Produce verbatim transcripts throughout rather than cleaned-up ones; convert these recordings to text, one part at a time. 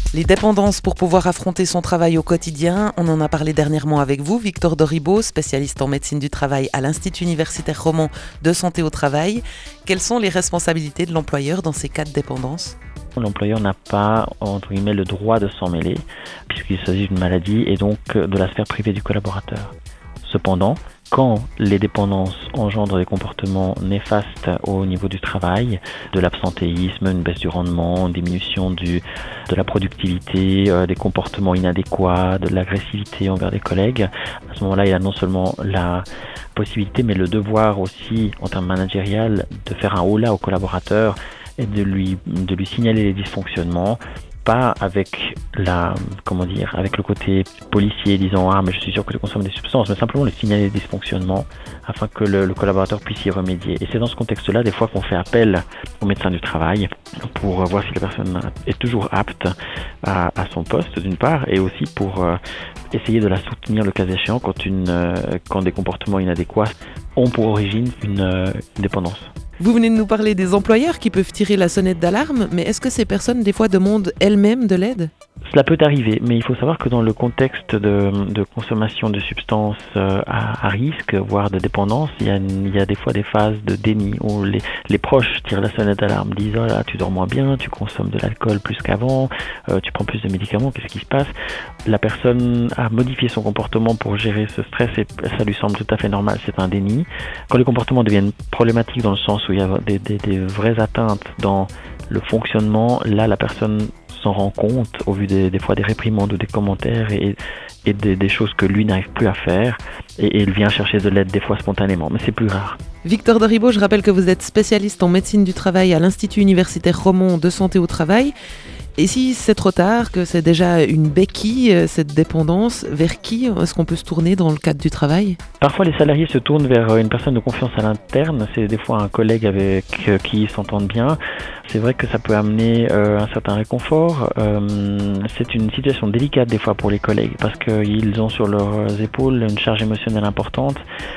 Les dépendances pour pouvoir affronter son travail au quotidien, on en a parlé dernièrement avec vous, Victor Doribo, spécialiste en médecine du travail à l'Institut universitaire roman de santé au travail. Quelles sont les responsabilités de l'employeur dans ces cas de dépendance ? L'employeur n'a pas, entre guillemets, le droit de s'en mêler, puisqu'il s'agit d'une maladie et donc de la sphère privée du collaborateur. Cependant, quand les dépendances engendrent des comportements néfastes au niveau du travail, de l'absentéisme, une baisse du rendement, une diminution du, de la productivité, euh, des comportements inadéquats, de l'agressivité envers des collègues, à ce moment-là, il y a non seulement la possibilité, mais le devoir aussi, en termes managériels, de faire un holà au collaborateur et de lui, de lui signaler les dysfonctionnements. Pas avec la, comment dire, avec le côté policier disant ah mais je suis sûr que tu consommes des substances, mais simplement le signaler les dysfonctionnements afin que le, le collaborateur puisse y remédier. Et c'est dans ce contexte-là des fois qu'on fait appel au médecin du travail pour voir si la personne est toujours apte à, à son poste d'une part, et aussi pour euh, essayer de la soutenir le cas échéant quand une, euh, quand des comportements inadéquats ont pour origine une, euh, une dépendance. Vous venez de nous parler des employeurs qui peuvent tirer la sonnette d'alarme, mais est-ce que ces personnes, des fois, demandent elles-mêmes de l'aide ? Cela peut arriver, mais il faut savoir que dans le contexte de, de consommation de substances à, à risque, voire de dépendance, il y, a une, il y a des fois des phases de déni où les, les proches tirent la sonnette d'alarme, disent oh là, tu dors moins bien, tu consommes de l'alcool plus qu'avant, euh, tu prends plus de médicaments, qu'est-ce qui se passe ? La personne a modifié son comportement pour gérer ce stress et ça lui semble tout à fait normal, c'est un déni. Quand les comportements deviennent problématiques dans le sens où il y a des, des, des vraies atteintes dans le fonctionnement, là la personne s'en rend compte au vu des, des fois des réprimandes ou des commentaires et, et des, des choses que lui n'arrive plus à faire et, et il vient chercher de l'aide des fois spontanément, mais c'est plus rare. Victor Doribo, je rappelle que vous êtes spécialiste en médecine du travail à l'Institut universitaire roman de santé au travail. Et si c'est trop tard, que c'est déjà une béquille, cette dépendance, vers qui est-ce qu'on peut se tourner dans le cadre du travail ? Parfois, les salariés se tournent vers une personne de confiance à l'interne. C'est des fois un collègue avec qui ils s'entendent bien. C'est vrai que ça peut amener euh, un certain réconfort. Euh, c'est une situation délicate des fois pour les collègues parce qu'ils ont sur leurs épaules une charge émotionnelle importante.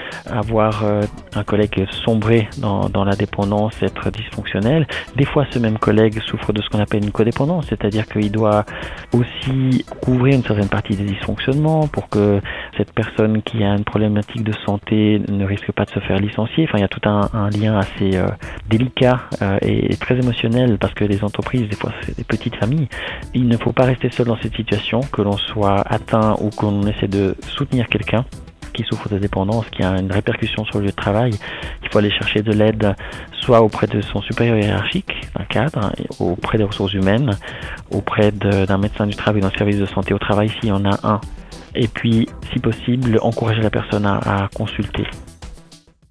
Avoir euh, un collègue sombrer dans, dans la dépendance, être dysfonctionnel. Des fois, ce même collègue souffre de ce qu'on appelle une codépendance, c'est-à-dire qu'il doit aussi couvrir une certaine partie des dysfonctionnements pour que cette personne qui a une problématique de santé ne risque pas de se faire licencier. Enfin, il y a tout un, un lien assez euh, délicat euh, et très émotionnel parce que les entreprises, des fois, c'est des petites familles. Il ne faut pas rester seul dans cette situation, que l'on soit atteint ou qu'on essaie de soutenir quelqu'un qui souffre de dépendance, qui a une répercussion sur le lieu de travail. Il faut aller chercher de l'aide soit auprès de son supérieur hiérarchique, d'un cadre, auprès des ressources humaines, auprès de, d'un médecin du travail, d'un service de santé au travail s'il y en a un. Et puis, si possible, encourager la personne à, à consulter.